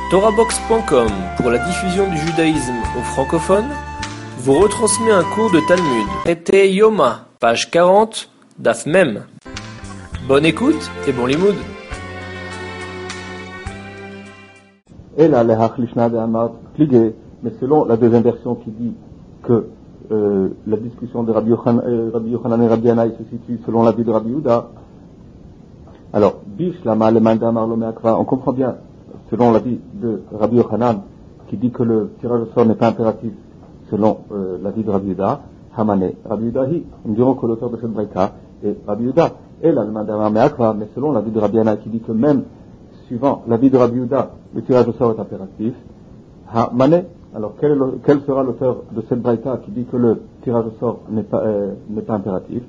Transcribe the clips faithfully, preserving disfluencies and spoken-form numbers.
Torahbox point com, pour la diffusion du judaïsme aux francophones, vous retransmet un cours de Talmud. Traité Yoma, page quarante, Daf Mem. Bonne écoute et bon limoud. Et là, les Hachlishna de Hamad, mais selon la deuxième version qui dit que euh, la discussion de Rabbi Yochanan, euh, Rabbi Yochanan et Rabbi Yannai se situe selon l'avis de Rabbi Yehuda, alors, Bish, Lama, le Manda, Marlome, Akva, on comprend bien, selon l'avis de Rabbi Yochanan, qui dit que le tirage au sort n'est pas impératif, selon euh, l'avis de Rabbi Yehuda, Hamane, Rabbi Yehuda, hi, nous dirons que l'auteur de cette braïta est Rabbi Yehuda, et là, le Manda, Marlome, Akva, mais selon l'avis de Rabbi Yannai, qui dit que même suivant l'avis de Rabbi Yehuda, le tirage au sort est impératif, Hamane, alors quel, est le, quel sera l'auteur de cette braïta qui dit que le tirage au sort n'est pas, euh, n'est pas impératif?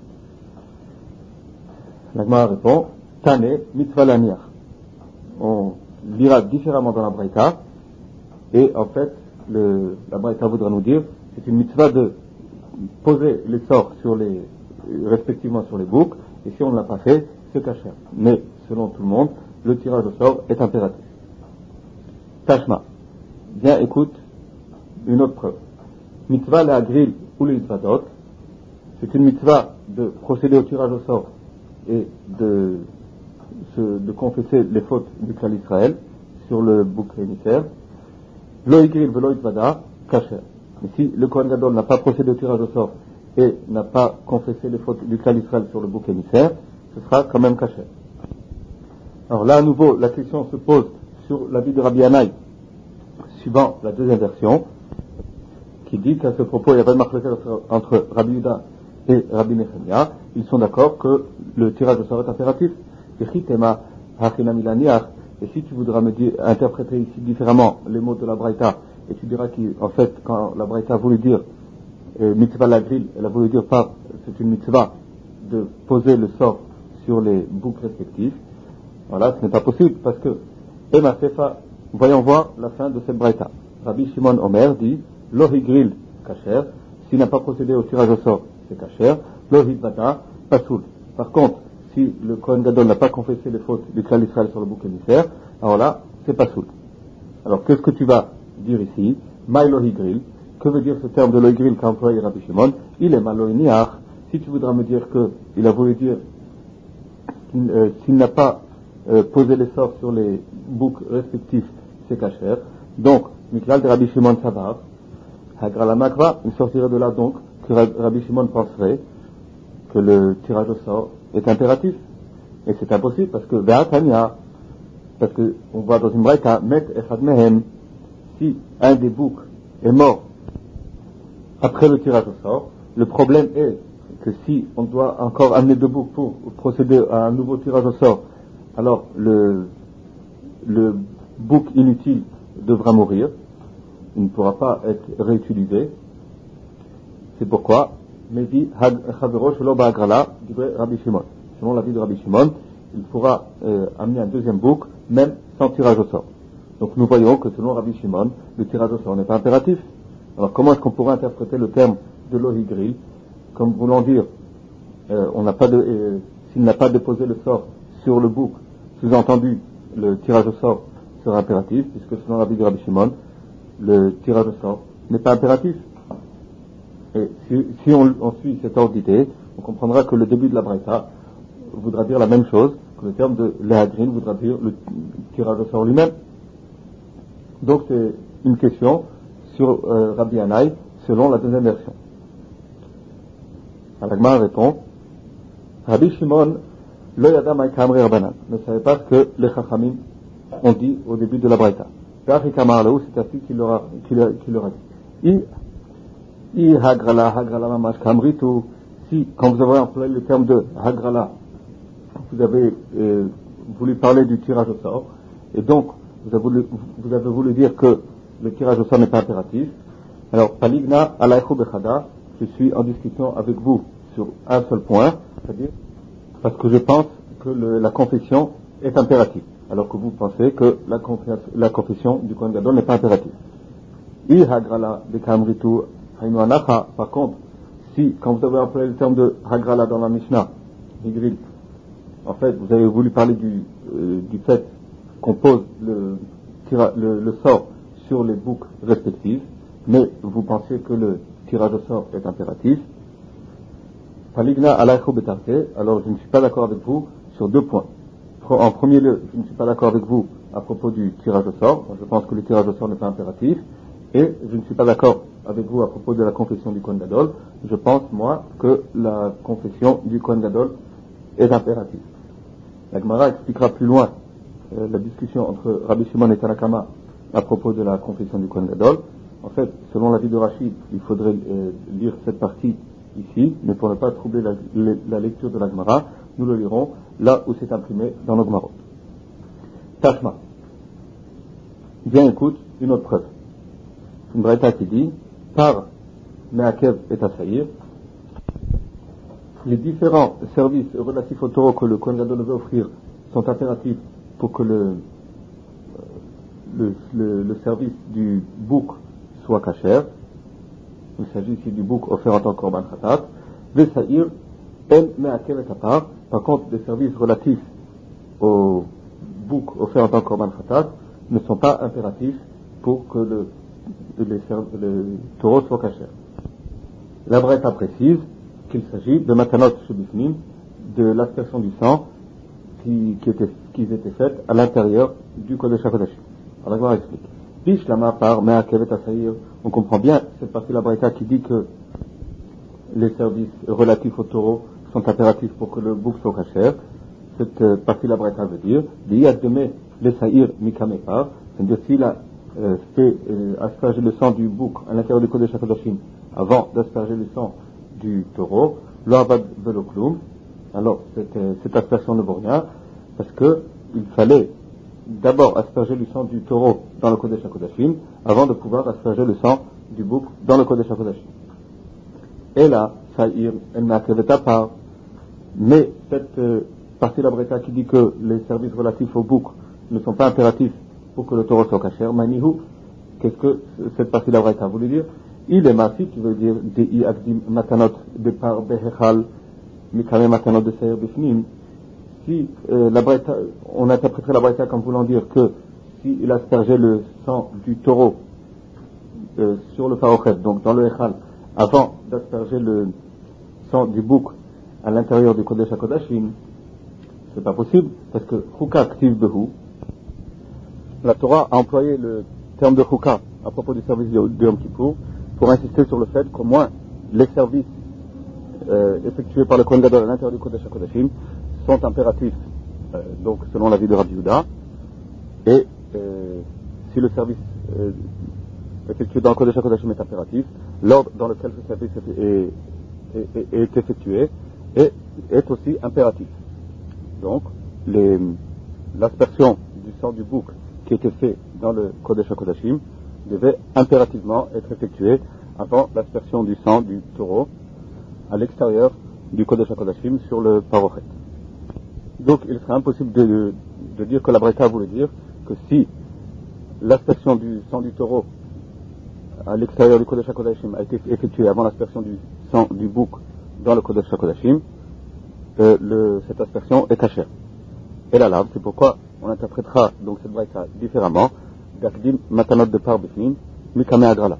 L'Agma répond, Tane, mitzvah laniach. On lira différemment dans la braïta, et en fait, le, la braïta voudra nous dire, c'est une mitzvah de poser les sorts sur les, respectivement sur les boucs, et si on ne l'a pas fait, c'est kasher. Mais, selon tout le monde, le tirage au sort est impératif. Tashma. Bien, écoute, une autre preuve. Mitzvah la grille ou les mitzvadot, c'est une mitzvah de procéder au tirage au sort et de, de confesser les fautes du clan d'Israël sur le bouc émissaire. Lo igril velo itvada, kasher. Mais si le Kohen Gadol n'a pas procédé au tirage au sort et n'a pas confessé les fautes du clan d'Israël sur le bouc émissaire, ce sera quand même kasher. Alors là, à nouveau, la question se pose sur l'avis de Rabbi Yannai, suivant la deuxième version, qui dit qu'à ce propos, il y a pas de marque entre Rabbi Yehuda et Rabbi Nechemia. Ils sont d'accord que le tirage au sort est impératif. Et si tu voudras me dire, interpréter ici différemment les mots de la Braïta, et tu diras qu'en fait, quand la Braïta a voulu dire euh, mitzvah la grille, elle a voulu dire pas, c'est une mitzvah de poser le sort sur les boucs respectifs. Voilà, ce n'est pas possible parce que Ema Sefa, voyons voir la fin de cette Braïta. Rabbi Shimon Omer dit Lohi gril kasher, s'il n'a pas procédé au tirage au sort, c'est kasher. Lohi bata, pasoul. Par contre, si le Kohen Gadol n'a pas confessé les fautes du clan d'Israël sur le bouc émissaire, alors là, c'est pasoul. Alors, qu'est-ce que tu vas dire ici? Maï lohi gril. Que veut dire ce terme de lohi gril qu'a employé Rabbi Shimon? Il est maloi niach. Si tu voudras me dire qu'il a voulu dire qu'il, euh, s'il n'a pas euh, posé les sorts sur les boucs respectifs, c'est kasher. Donc, Miklal de Rabbi Shimon Savar, Hagrala Makva, il sortirait de là donc que Rabbi Shimon penserait que le tirage au sort est impératif. Et c'est impossible parce que Ve'atania, parce que on voit dans une braïta, Met Echad Mehem, si un des boucs est mort après le tirage au sort, le problème est que si on doit encore amener deux boucs pour procéder à un nouveau tirage au sort, alors le, le bouc inutile devra mourir, il ne pourra pas être réutilisé. C'est pourquoi, mais dit Chaverosh Velo Ba'agrala, dit Rabbi Shimon. Selon l'avis de Rabbi Shimon, il pourra euh, amener un deuxième bouc, même sans tirage au sort. Donc nous voyons que selon Rabbi Shimon, le tirage au sort n'est pas impératif. Alors comment est-ce qu'on pourrait interpréter le terme de lohi gril, comme voulant dire, euh, on n'a pas de, euh, s'il n'a pas déposé le sort sur le bouc, sous-entendu, le tirage au sort sera impératif, puisque selon l'avis de Rabbi Shimon, le tirage au sort n'est pas impératif. Et si, si on, on suit cette ordre d'idée, on comprendra que le début de la braïta voudra dire la même chose, que le terme de léhadrin voudra dire le tirage au sort lui-même. Donc c'est une question sur euh, Rabbi Yannai selon la deuxième version. Alagma répond, Rabbi Shimon lo yada mai kamri rabbanan, ne savait pas ce que les chachamim ont dit au début de la braïta. C'est ainsi qu'il leur a, qu'il a, qu'il leur a dit. I hagrala, hagrala mamash kamritu. Si, quand vous avez employé le terme de hagrala, vous avez euh, voulu parler du tirage au sort, et donc vous avez voulu, vous avez voulu dire que le tirage au sort n'est pas impératif. Alors, paligna alaychu bechada, je suis en discussion avec vous sur un seul point, c'est-à-dire parce que je pense que le, la confession est impérative, alors que vous pensez que la, la confession du Kohen Gadol n'est pas impérative. I hagrala bekamritu hainu anacha. Par contre, si, quand vous avez employé le terme de hagrala dans la Mishnah, Higril, en fait, vous avez voulu parler du, euh, du fait qu'on pose le tira, le, le sort sur les boucs respectifs, mais vous pensez que le tirage au sort est impératif. Paligna alaycho betarte, alors je ne suis pas d'accord avec vous sur deux points. En premier lieu, je ne suis pas d'accord avec vous à propos du tirage au sort. Je pense que le tirage au sort n'est pas impératif. Et je ne suis pas d'accord avec vous à propos de la confession du Kohen Gadol. Je pense, moi, que la confession du Kohen Gadol est impérative. La Gemara expliquera plus loin euh, la discussion entre Rabbi Shimon et Tanakama à propos de la confession du Kohen Gadol. En fait, selon l'avis de Rachid, il faudrait euh, lire cette partie ici, mais pour ne pas troubler la, la, la lecture de la Gemara, nous le lirons là où c'est imprimé dans nos Gemarot. Tashma. Bien écoute, une autre preuve. Une braïta qui dit, par Meakev et Assaïr, les différents services relatifs au taureau que le Kohen Gadol veut offrir sont impératifs pour que le, le, le, le service du bouc soit kasher. Il s'agit ici du bouc offert en tant que korban khatat. Les saïr, en me'akev et apar. Par contre, les services relatifs au bouc offert en tant que korban khatat ne sont pas impératifs pour que le, le, le taureau soit kasher. La braïta précise qu'il s'agit de matanot shebifnim, de l'aspersion du sang qui, qui, était, qui était faite à l'intérieur du Kodesh HaKodashim. Alors, je vais expliquer. Bishlama par me'akev et assaïr. On comprend bien cette partie de la braïta qui dit que les services relatifs au taureau sont impératifs pour que le bouc soit kasher. Cette euh, partie de la braïta veut dire d'iyademe les saïr mikamepar, c'est-à-dire s'il a euh, fait euh, asperger le sang du bouc à l'intérieur du Kodesh HaKodashim avant d'asperger le sang du taureau, lo avad velo klum. Alors cette, euh, cette aspersion ne vaut rien parce que il fallait d'abord asperger le sang du taureau dans le Kodesh HaKodashim avant de pouvoir asperger le sang du bouc dans le Kodesh HaKodashim. Et là, saïr el me'akev apar. Mais cette euh, partie de la braïta qui dit que les services relatifs au bouc ne sont pas impératifs pour que le taureau soit kasher, manihu, qu'est-ce que cette partie de la braïta voulait dire? Il est mafi, qui veut dire dei akdim matanot de par behechal mikame matanot de saïr bifnim. Si euh, la braïta, on interpréterait la braïta comme voulant dire que s'il aspergeait le sang du taureau euh, sur le parochet, donc dans le echal, avant d'asperger le sang du bouc à l'intérieur du Kodesh HaKodashim, c'est pas possible, parce que Chouka active behu. La Torah a employé le terme de Chouka à propos du service de Yom Kippour pour insister sur le fait qu'au moins les services euh, effectués par le Kohen Gadol à l'intérieur du Kodesh HaKodashim sont impératifs, euh, donc selon l'avis de Rabbi Yehuda, et euh, si le service euh, effectué dans le Kodesh HaKodashim est impératif, l'ordre dans lequel ce service est, est, est, est effectué est, est aussi impératif. Donc, les, l'aspersion du sang du bouc qui était fait dans le Kodesh HaKodashim devait impérativement être effectuée avant l'aspersion du sang du taureau à l'extérieur du Kodesh HaKodashim sur le parochet. Donc, il serait impossible de, de, de dire que la braïta voulait dire que si l'aspersion du sang du taureau à l'extérieur du Kodesh HaKodashim a été effectuée avant l'aspersion du sang du bouc dans le Kodesh HaKodashim, euh, le, cette aspersion est kasher. Et la lave, c'est pourquoi on interprétera donc cette braïta différemment. Gakdim matanot de par bifnim mikame agrala.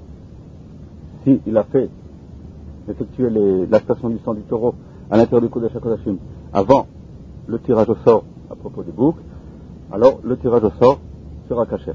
Si il a fait effectuer les, l'aspersion du sang du taureau à l'intérieur du Kodesh HaKodashim avant le tirage au sort à propos des boucs, alors le tirage au sort sera kasher.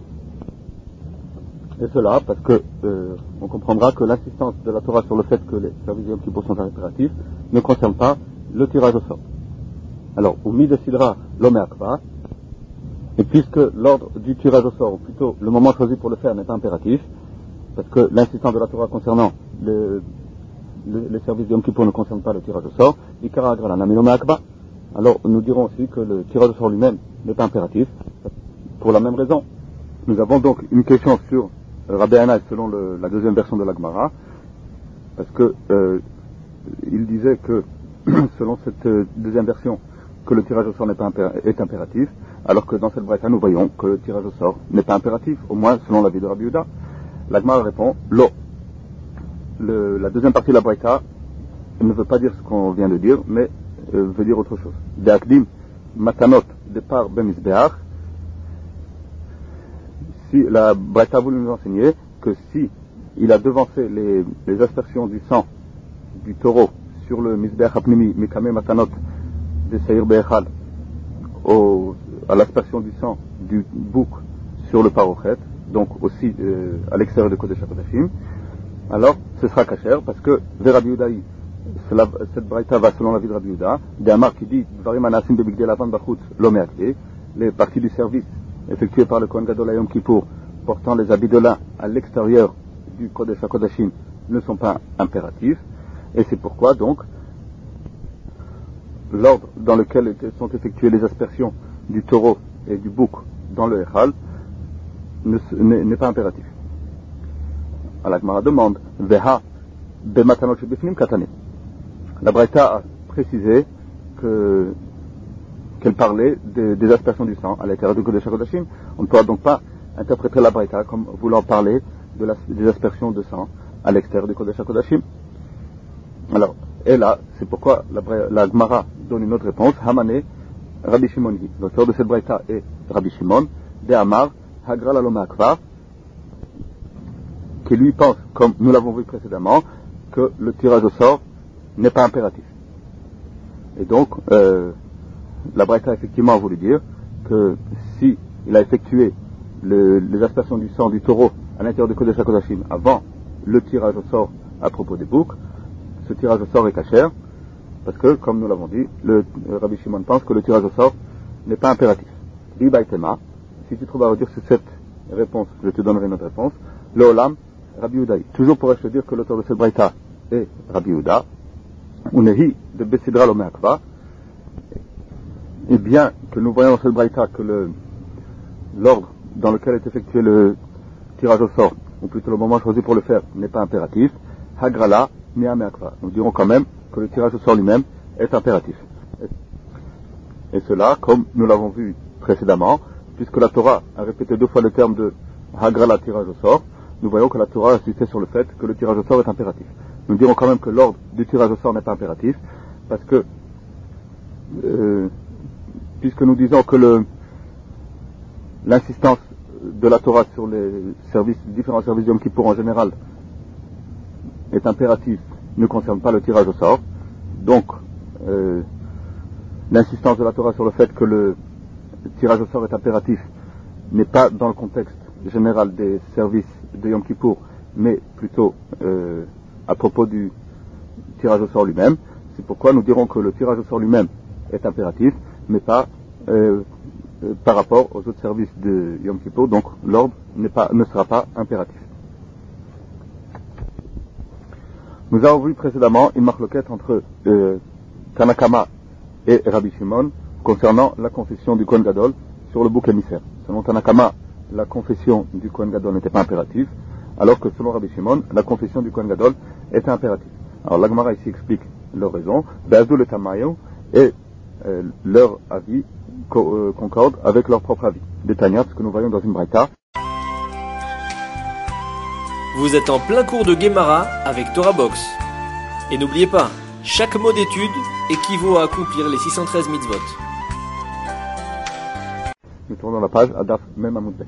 Et cela parce que euh, on comprendra que l'insistance de la Torah sur le fait que les services de Yom Kippour sont impératifs ne concerne pas le tirage au sort. Alors, ou mi décidera l'homme akba, et puisque l'ordre du tirage au sort, ou plutôt le moment choisi pour le faire, n'est pas impératif, parce que l'insistance de la Torah concernant le, le, les services de Yom Kippour ne concerne pas le tirage au sort, ikara agrala nami l'homme akba. Alors, nous dirons aussi que le tirage au sort lui-même n'est pas impératif, pour la même raison. Nous avons donc une question sur Rabbi Hanai selon le, la deuxième version de la Gemara, parce que euh, il disait que selon cette euh, deuxième version que le tirage au sort n'est pas impér- est impératif, alors que dans cette braïta nous voyons que le tirage au sort n'est pas impératif, au moins selon l'avis de Rabbi Yehuda. La Gemara répond lo. Le, la deuxième partie de la braïta ne veut pas dire ce qu'on vient de dire, mais euh, veut dire autre chose. De akdim matanot de par bemizbeach. si la Braïta voulait nous enseigner que si il a devancé les, les aspersions du sang du taureau sur le Mizbeach Apnimi Mikame Matanot de Seir Be'echal à l'aspersion du sang du bouc sur le parochet, donc aussi euh, à l'extérieur de Kodesh HaKodashim, alors ce sera kasher parce que vers Rabbi Yehudaï, cette braïta va selon l'avis de Rabbi Yehuda, d'Amar qui dit Dvarim Anasim Bebigdei Lavan Bachutz Lo Me'akli, les parties du service effectuées par le Kohen Gadol Yom Kippour portant les habits de lin à l'extérieur du Kodesh HaKodashim ne sont pas impératifs, et c'est pourquoi donc l'ordre dans lequel sont effectuées les aspersions du taureau et du bouc dans le Echal n'est pas impératif. Alors la Gemara demande Veha bematanot shebifnim katanim. La Braïta a précisé que qu'elle parlait des, des aspersions du sang à l'intérieur du Kodesh HaKodashim. On ne pourra donc pas interpréter la Braïta comme voulant parler de la, des aspersions de sang à l'extérieur du Kodesh HaKodashim. Alors, et là, c'est pourquoi la, la Gemara donne une autre réponse. Hamane Rabbi Shimon, l'auteur de cette Braïta est Rabbi Shimon, de Amar Hagra la Loma Akva, qui lui pense, comme nous l'avons vu précédemment, que le tirage au sort n'est pas impératif. Et donc, euh, la Braïta effectivement a voulu dire que si il a effectué le, les aspersions du sang du taureau à l'intérieur du Kodesh HaKodashim avant le tirage au sort à propos des boucs, ce tirage au sort est kasher, parce que, comme nous l'avons dit, le, le Rabbi Shimon pense que le tirage au sort n'est pas impératif. Di Baïtema, si tu trouves à redire sur cette réponse, je te donnerai notre réponse. Le Olam, Rabbi Yehuda. Toujours pourrais-je te dire que l'auteur de cette Braïta est Rabbi Yehuda, Unehi de Besidra Lomeakva, et bien que nous voyons dans cette Braïta que le, l'ordre dans lequel est effectué le tirage au sort, ou plutôt le moment choisi pour le faire, n'est pas impératif, Hagrala, Mia Meakva. Nous dirons quand même que le tirage au sort lui-même est impératif. Et cela, comme nous l'avons vu précédemment, puisque la Torah a répété deux fois le terme de Hagrala, tirage au sort, nous voyons que la Torah a insisté sur le fait que le tirage au sort est impératif. Nous dirons quand même que l'ordre du tirage au sort n'est pas impératif, parce que, euh, puisque nous disons que le, l'insistance de la Torah sur les services, les différents services d'Yom Kippour en général, est impératif, ne concerne pas le tirage au sort. Donc, euh, l'insistance de la Torah sur le fait que le tirage au sort est impératif n'est pas dans le contexte général des services de Yom Kippour, mais plutôt euh, à propos du tirage au sort lui-même. C'est pourquoi nous dirons que le tirage au sort lui-même est impératif, mais pas euh, euh, par rapport aux autres services de Yom Kippour, donc l'ordre n'est pas, ne sera pas impératif. Nous avons vu précédemment une marloquette entre euh, Tanakama et Rabbi Shimon concernant la confession du Kohen Gadol sur le bouc émissaire. Selon Tanakama, la confession du Kohen Gadol n'était pas impérative, alors que selon Rabbi Shimon, la confession du Kohen Gadol était impérative. Alors la Gemara ici explique leur raison, Be'adou le Tamayo, et euh, leur avis co- euh, concorde avec leur propre avis. Détagnat, ce que nous voyons dans une braïta. Vous êtes en plein cours de Gemara avec Torah Box. Et n'oubliez pas, chaque mot d'étude équivaut à accomplir les six cent treize mitzvot. Nous tournons la page, Adaf, même à Moudbet.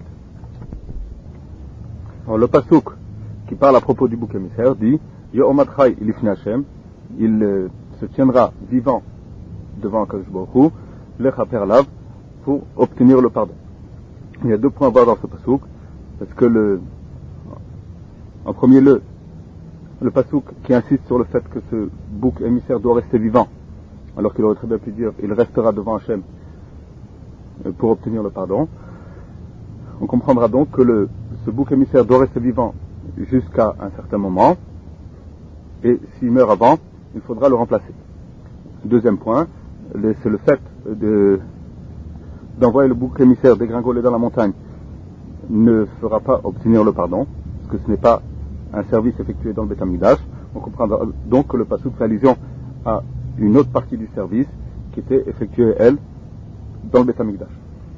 Alors le pasouk qui parle à propos du bouc émissaire dit Yo'omad Chai Ilifnei Hashem, il euh, se tiendra vivant devant Akadosh Baruch Hu, lechaper lav, pour obtenir le pardon. Il y a deux points à voir dans ce pasouk, parce que le En premier lieu, le pasouk qui insiste sur le fait que ce bouc émissaire doit rester vivant, alors qu'il aurait très bien pu dire il restera devant Hachem pour obtenir le pardon. On comprendra donc que le, ce bouc émissaire doit rester vivant jusqu'à un certain moment, et s'il meurt avant, il faudra le remplacer. Deuxième point, le, c'est le fait de, d'envoyer le bouc émissaire dégringoler dans la montagne ne fera pas obtenir le pardon, parce que ce n'est pas un service effectué dans le Beth Amikdash. On comprendra donc que le pasouk fait allusion à une autre partie du service qui était effectuée, elle, dans le Beth Amikdash.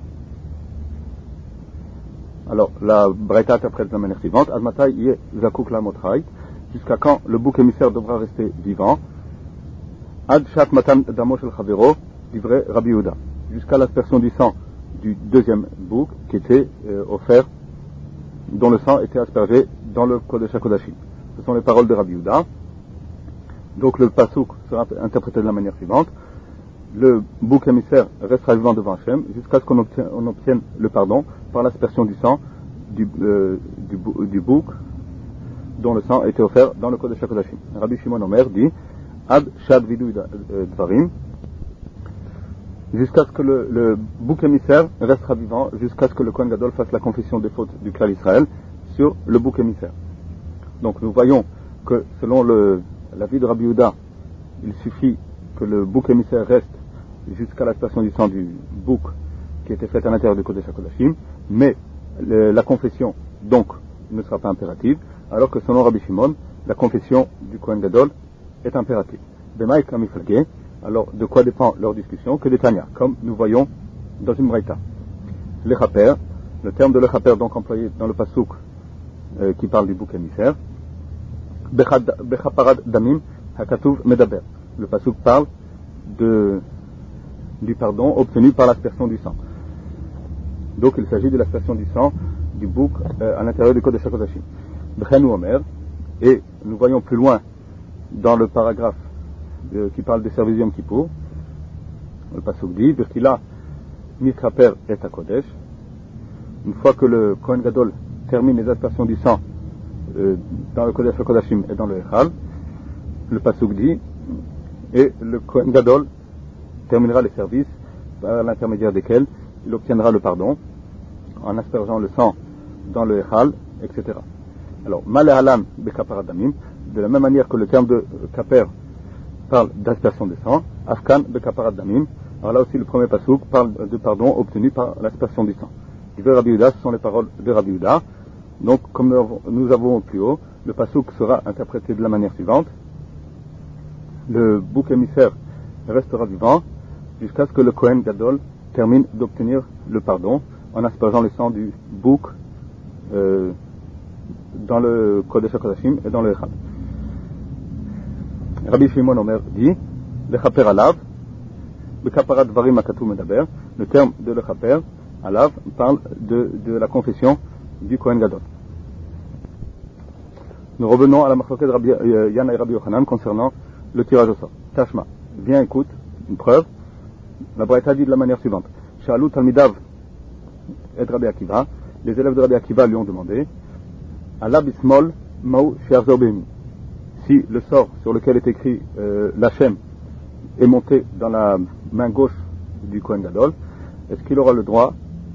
Alors, la Braïta interprète de la manière suivante, Admatai yeh zakouk la motrai, jusqu'à quand le bouc émissaire devra rester vivant, Ad shat matan damo shel chavero, livré Rabbi Yehuda, jusqu'à l'aspersion du sang du deuxième bouc qui était euh, offert dont le sang était aspergé dans le Kodesh HaKodashim. Ce sont les paroles de Rabbi Yehuda. Donc le pasouk sera interprété de la manière suivante. Le bouc émissaire restera vivant devant Hachem jusqu'à ce qu'on obtienne, on obtienne le pardon par l'aspersion du sang du, euh, du, du bouc dont le sang était offert dans le Kodesh HaKodashim. Rabbi Shimon Omer dit Ad Shad Vidui Dvarim, jusqu'à ce que le, le bouc émissaire restera vivant, jusqu'à ce que le Kohen Gadol fasse la confession des fautes du Klal Israël sur le bouc émissaire. Donc nous voyons que selon le, la vie de Rabbi Yehuda, il suffit que le bouc émissaire reste jusqu'à l'aspersion du sang du bouc qui était fait à l'intérieur du Kodesh HaKodashim, mais le, la confession donc ne sera pas impérative, alors que selon Rabbi Shimon, la confession du Kohen Gadol est impérative. Bemaïk Amiflagé, alors de quoi dépend leur discussion? Que des Tanya, comme nous voyons dans une braïta. Lechaper, le terme de lechaper donc employé dans le pasouk euh, qui parle du bouc émissaire. Bechaparad damim hakatuv medaber. Le pasouk parle de, du pardon obtenu par l'aspersion du sang. Donc il s'agit de l'aspersion du sang du bouc euh, à l'intérieur du Kodesh HaKodashim. Bechenu Omer, et nous voyons plus loin dans le paragraphe euh, qui parle des services Yom Kippour, le pasuk dit Birkila Mitraper et Kodesh. Une fois que le Kohen Gadol termine les aspersions du sang euh, dans le Kodesh HaKodashim et dans le Echal, le pasuk dit et le Kohen Gadol terminera les services par l'intermédiaire desquels il obtiendra le pardon en aspergeant le sang dans le Echal, et cetera. Alors, Malehalam Bekaparadamim, de la même manière que le terme de Kaper parle d'aspersion de sang, Afkan Bekaparadamim, alors là aussi le premier pasouk parle de pardon obtenu par l'aspersion du sang. Il veut Rabbi Yehuda, ce sont les paroles de Rabbi Yehuda. Donc, comme nous avons plus haut, le pasouk sera interprété de la manière suivante. Le bouc émissaire restera vivant jusqu'à ce que le Kohen Gadol termine d'obtenir le pardon en aspergeant le sang du bouc euh, dans le Kodesh HaKodashim et dans le Echad. Rabbi Shimon Omer dit Lechaper alav bekaparat dvarim hakatu medaber. Le terme de lechaper alav parle de, de la confession du Kohen Gadol. Nous revenons à la marloquette de Rabbi euh, Yana et Rabbi Yochanan concernant le tirage au sort. Tashma, viens écoute, une preuve. La Braïta dit de la manière suivante. Sha'alu talmidav et Rabbi Akiva, les élèves de Rabbi Akiva lui ont demandé Allah bismol ma'u she'arzor behemi. Si le sort sur lequel est écrit euh, l'Hachem est monté dans la main gauche du Kohen Gadol, est-ce qu'il aura le droit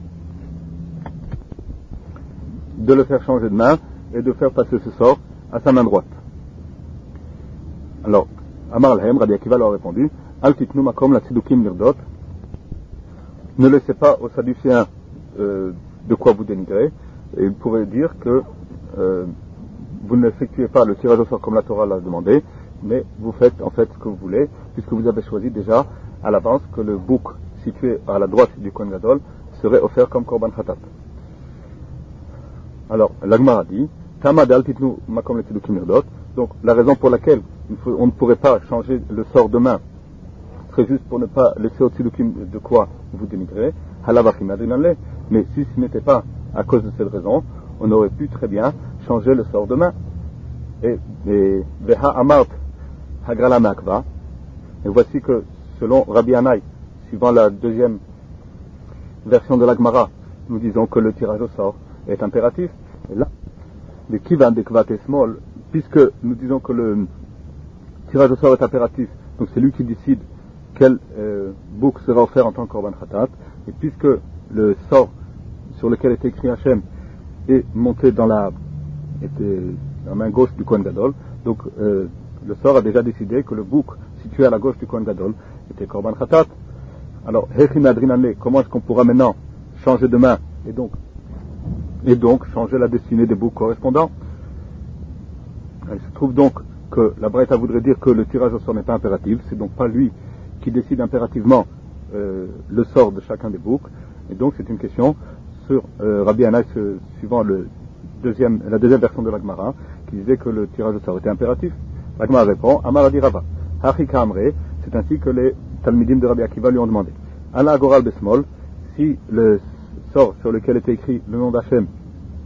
de le faire changer de main et de faire passer ce sort à sa main droite? Alors, Amar al-Hem, Rabbi Akiva leur a répondu Al titnu makom la tzidukim nirdot. Ne laissez pas aux Sadducéens euh, de quoi vous dénigrer. Et il pourrait dire que euh, vous n'effectuez pas le tirage au sort comme la Torah l'a demandé, mais vous faites en fait ce que vous voulez, puisque vous avez choisi déjà à l'avance que le bouc situé à la droite du Kohen Gadol serait offert comme Korban Khatat. Alors, l'Agmara dit Tama de al titnu makom la tzidukim nirdot. Donc, la raison pour laquelle faut, on ne pourrait pas changer le sort de main serait juste pour ne pas laisser au tzidukim de quoi vous dénigrer. Halavachim adrinanle. Mais si ce n'était pas à cause de cette raison, on aurait pu très bien changer le sort de main. Et Veha Amart Hagrala Makva. Et voici que, selon Rabbi Hanai, suivant la deuxième version de l'Agmara, nous disons que le tirage au sort est impératif. Et là, de Kivan de Kvat et Small, puisque nous disons que le tirage au sort est impératif, donc c'est lui qui décide quel euh, bouc sera offert en tant que Korban Khatat, et puisque le sort sur lequel était écrit Hachem est monté dans la, était dans la main gauche du Kohen Gadol, donc euh, le sort a déjà décidé que le bouc situé à la gauche du Kohen Gadol était Korban Khatat. Alors, Hechim Adrinanle, comment est-ce qu'on pourra maintenant changer de main et donc, et donc changer la destinée des boucs correspondants? Il se trouve donc que la Braïta voudrait dire que le tirage au sort n'est pas impératif, c'est donc pas lui qui décide impérativement euh, le sort de chacun des boucs, et donc c'est une question sur euh, Rabbi Hanai suivant le deuxième, la deuxième version de l'Agmara qui disait que le tirage au sort était impératif. L'Agmara répond Amar Adi Rava Hachika Amre, c'est ainsi que les Talmidim de Rabbi Akiva lui ont demandé Ala Agoral Besmol, si le sort sur lequel était écrit le nom d'Hachem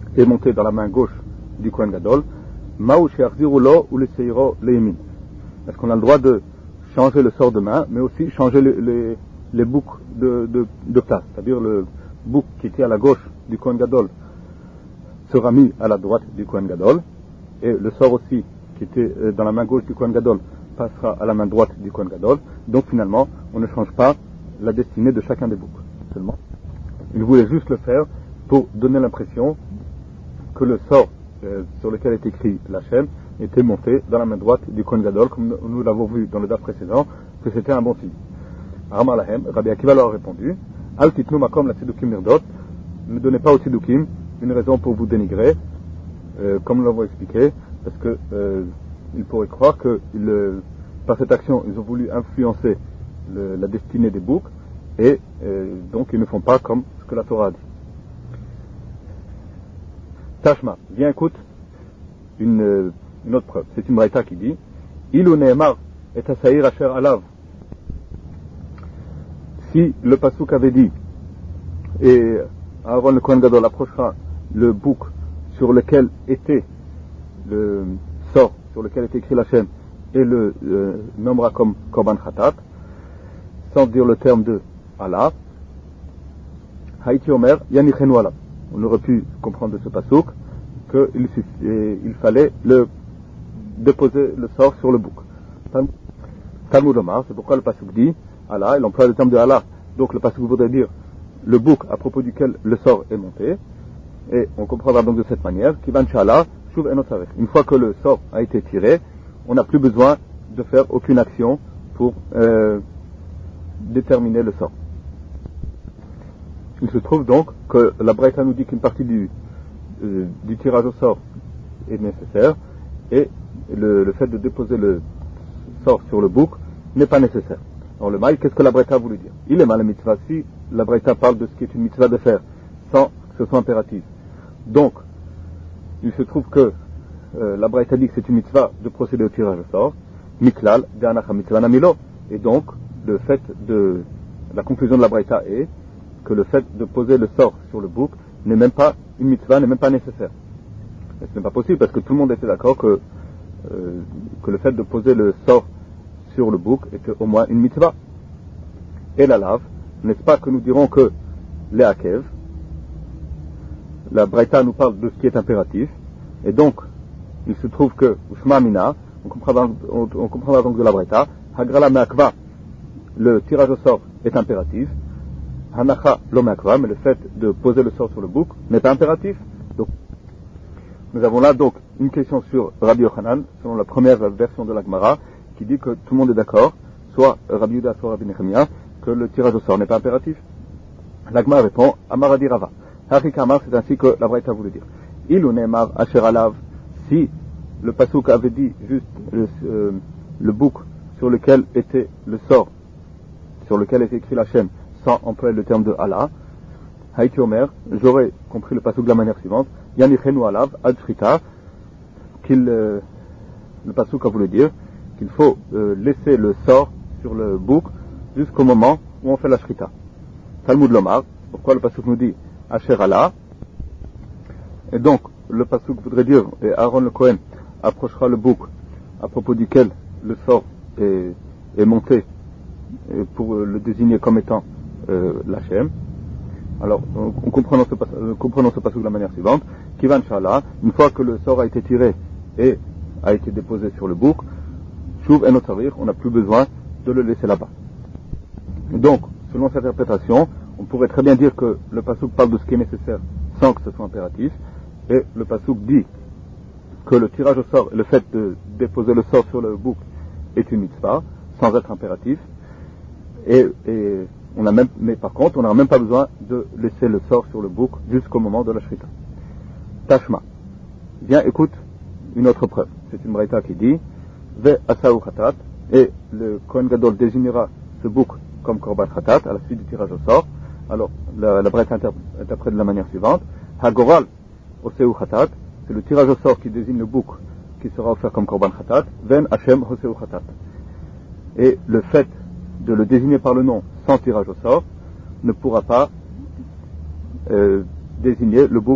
est monté dans la main gauche du Kohen Gadol, Ma'u she'achzirulo ou le seiro le'yamin. Est-ce qu'on a le droit de changer le sort de main, mais aussi changer les, les, les boucs de, de, de place, c'est-à-dire le bouc qui était à la gauche du Kohen Gadol sera mis à la droite du Kohen Gadol, et le sort aussi qui était dans la main gauche du Kohen Gadol passera à la main droite du Kohen Gadol. Donc finalement, on ne change pas la destinée de chacun des boucs. Seulement, il voulait juste le faire pour donner l'impression que le sort euh, sur lequel est écrit la chaîne était monté dans la main droite du Kohen Gadol, comme nous l'avons vu dans le daf précédent, que c'était un bon signe. Amar lahem, Rabbi Akiva leur a répondu, Al titnu makom la tzedukim nirdot, ne donnez pas au tzedukim une raison pour vous dénigrer, euh, comme nous l'avons expliqué, parce que euh, ils pourraient croire que le, par cette action, ils ont voulu influencer le, la destinée des boucs, et euh, donc ils ne font pas comme ce que la Torah a dit. Tashma, viens écoute une, une autre preuve. C'est une braïta qui dit Ilu ne'emar et asaïr asher alav. Si le pasuk avait dit et Aaron le Kohen Gadol approchera le bouc sur lequel était le sort, sur lequel était écrit la chaîne, et le euh, nommera comme Korban Khatat, sans dire le terme de Allah, Haïti Omer, Yanichenu Allah. On aurait pu comprendre de ce pasuk qu'il il fallait le déposer le sort sur le bouc. Talmud Omar, c'est pourquoi le pasuk dit Allah, il emploie le terme de Allah. Donc le pasuk voudrait dire le bouc à propos duquel le sort est monté. Et on comprendra donc de cette manière qu'Ivan Shallah, Shuv Enosarech. Une fois que le sort a été tiré, on n'a plus besoin de faire aucune action pour euh, déterminer le sort. Il se trouve donc que la Braïta nous dit qu'une partie du, euh, du tirage au sort est nécessaire et le, le fait de déposer le sort sur le bouc n'est pas nécessaire. Alors le maï, qu'est-ce que la Braïta a voulu dire? Il est mal la mitzvah si la Braïta parle de ce qui est une mitzvah de faire sans que ce soit impératif. Donc, il se trouve que euh, la Braïta dit que c'est une mitzvah de procéder au tirage au sort, miklal, d'anacha mitzvah namilo, et donc le fait de la conclusion de la Braïta est que le fait de poser le sort sur le bouc n'est même pas une mitzvah, n'est même pas nécessaire. Et ce n'est pas possible parce que tout le monde était d'accord que, euh, que le fait de poser le sort sur le bouc était au moins une mitzvah. Et la lave, n'est-ce pas que nous dirons que les hakev, la Braïta nous parle de ce qui est impératif, et donc il se trouve que Ushma Mina, on comprendra, on, on comprendra donc de la Braïta, Hagrala Me'akva, le tirage au sort est impératif, Hanacha lo Me'akva, mais le fait de poser le sort sur le bouc n'est pas impératif. Donc, nous avons là donc une question sur Rabbi Yochanan, selon la première version de la Gemara, qui dit que tout le monde est d'accord, soit Rabbi Yuda, soit Rabbi Nechemia, que le tirage au sort n'est pas impératif. La Gemara répond, Amaradi Rava. Harikamar, c'est ainsi que la Braïta voulait dire. Il ou Neymar Asher Alav, si le pasuk avait dit juste le, euh, le bouc sur lequel était le sort, sur lequel était écrit la chaîne, sans employer le terme de Allah, Haïti Omer, j'aurais compris le pasuk de la manière suivante, Yanichenu Alav, Ad Shrita, qu'il, euh, le pasuk a voulu dire qu'il faut euh, laisser le sort sur le bouc jusqu'au moment où on fait la Shrita. Talmud Lomar, pourquoi le pasuk nous dit Asher Allah, et donc le pasuk voudrait dire et Aaron le Kohen approchera le bouc à propos duquel le sort est, est monté pour le désigner comme étant euh, l'Hachem. Alors on, on comprenons ce, euh, comprenons ce pasuk de la manière suivante, Kivan Shallah, une fois que le sort a été tiré et a été déposé sur le bouc, Shuv et Notarir, on n'a plus besoin de le laisser là-bas. Donc, selon cette interprétation, on pourrait très bien dire que le pasuk parle de ce qui est nécessaire sans que ce soit impératif, et le pasuk dit que le tirage au sort, le fait de déposer le sort sur le bouc est une mitzvah, sans être impératif, et, et on a même, mais par contre, on n'a même pas besoin de laisser le sort sur le bouc jusqu'au moment de la shrita. Tashma. Viens, écoute une autre preuve. C'est une braïta qui dit Ve asaou khatat, et le Kohen Gadol désignera ce bouc comme korban khatat à la suite du tirage au sort. Alors, la, la braïta interprète de la manière suivante Hagoral oseu khatat, c'est le tirage au sort qui désigne le bouc qui sera offert comme korban khatat, Ven Hashem oseu khatat. Et le fait de le désigner par le nom sans tirage au sort ne pourra pas euh, désigner le bouc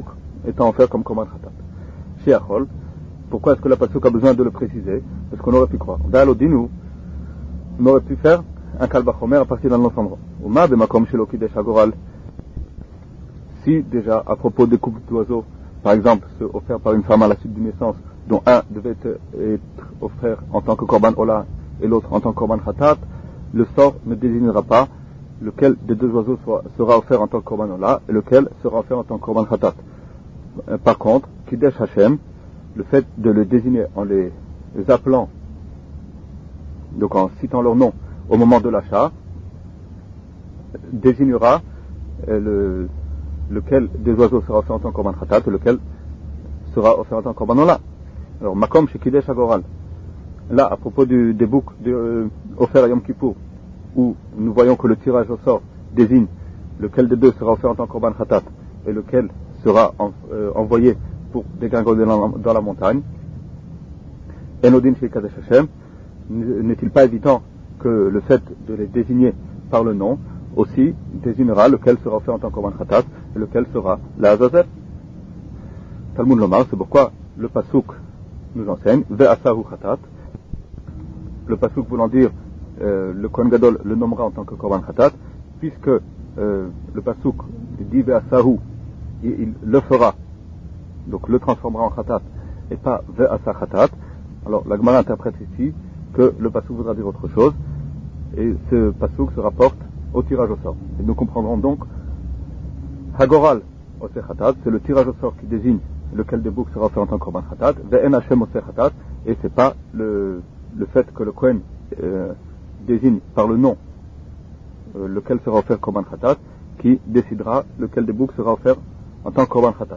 étant offert comme korban khatat. Chez Achol, pourquoi est-ce que la pasuk a besoin de le préciser? Parce qu'on aurait pu croire. D'Alodinu, on aurait pu faire un kalbachomer à partir d'un autre endroit. Ou ma bemakom shelo kidesh hagoral. Si déjà, à propos des couples d'oiseaux, par exemple, ceux offerts par une femme à la suite d'une naissance, dont un devait être, être offert en tant que korban ola et l'autre en tant que korban khatat, le sort ne désignera pas lequel des deux oiseaux soit, sera offert en tant que korban ola et lequel sera offert en tant que korban khatat. Par contre, Kidesh Hashem, le fait de les désigner en les, les appelant, donc en citant leur nom au moment de l'achat, désignera euh, le, lequel des oiseaux sera offert en tant que korban khatat et lequel sera offert en tant que korban ola. Alors, Makom chez Kidesh Hagoral, là, à propos du, des boucs de, euh, offerts à Yom Kippour, où nous voyons que le tirage au sort désigne lequel des deux sera offert en tant que korban khatat et lequel sera en, euh, envoyé pour dégringoler dans, dans la montagne. Enodin chez Kadesh Hashem, n'est-il pas évident que le fait de les désigner par le nom aussi désignera lequel sera offert en tant que korban khatat et lequel sera la Azazel? Talmud Lomar, c'est pourquoi le pasuk nous enseigne Ve'asahu khatat, le pasuk voulant dire euh, le Kohen Gadol le nommera en tant que korban khatat, puisque euh, le pasuk dit Ve'asahu, il, il le fera, donc le transformera en khatat et pas Ve'asa khatat. Alors la Gemara interprète ici que le pasuk voudra dire autre chose et ce pasuk se rapporte au tirage au sort. Et nous comprendrons donc Hagoral Oseh khatat, c'est le tirage au sort qui désigne lequel des boucs sera offert en tant que korban khatat, ve'en Hashem oseh khatat, et c'est pas le, le fait que le Kohen euh, désigne par le nom euh, lequel sera offert korban khatat qui décidera lequel des boucs sera offert en tant que korban khatat.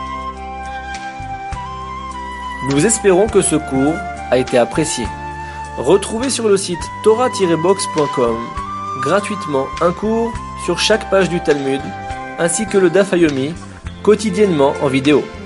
Nous espérons que ce cours a été apprécié. Retrouvez sur le site torah tiret box point com gratuitement un cours sur chaque page du Talmud, ainsi que le Daf Yomi, quotidiennement en vidéo.